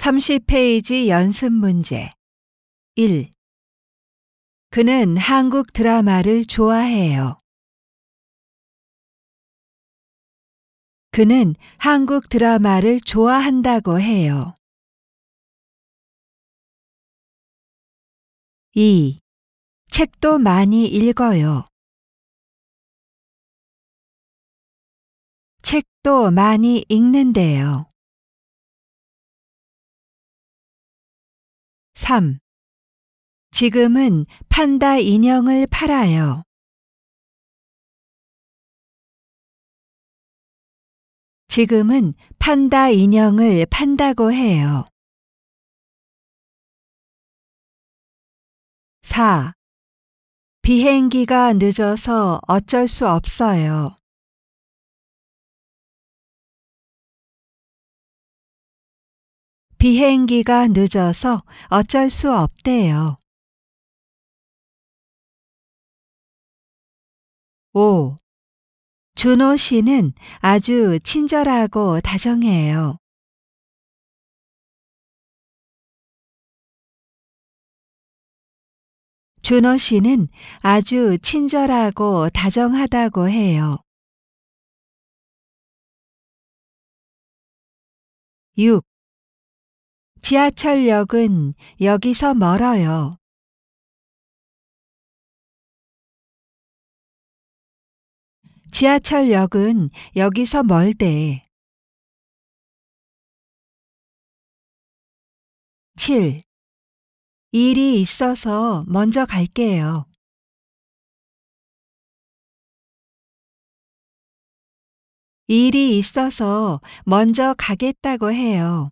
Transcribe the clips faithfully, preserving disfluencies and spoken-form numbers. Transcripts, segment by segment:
삼십 페이지 연습 문제. 일. 그는 한국 드라마를 좋아해요. 그는 한국 드라마를 좋아한다고 해요. 이. 책도 많이 읽어요. 책도 많이 읽는데요. 삼. 지금은 판다 인형을 팔아요. 지금은 판다 인형을 판다고 해요. 사. 비행기가 늦어서 어쩔 수 없어요. 비행기가 늦어서 어쩔 수 없대요. 오. 준호 씨는 아주 친절하고 다정해요. 준호 씨는 아주 친절하고 다정하다고 해요. 육. 지하철역은 여기서 멀어요. 지하철역은 여기서 멀대. 칠. 일이 있어서 먼저 갈게요. 일이 있어서 먼저 가겠다고 해요.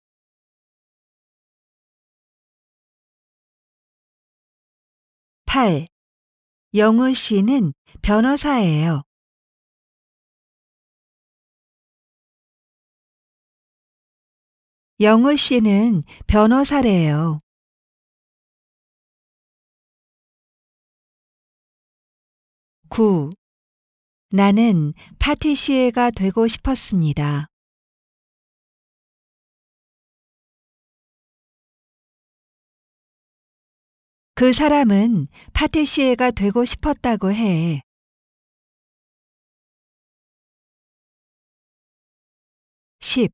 팔. 영우 씨는 변호사예요. 영우 씨는 변호사래요. 구. 나는 파티시에가 되고 싶었습니다. 그 사람은 파티시에가 되고 싶었다고 해. 십.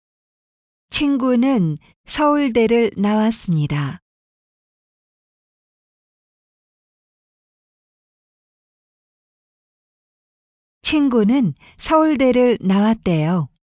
친구는 서울대를 나왔습니다. 친구는 서울대를 나왔대요.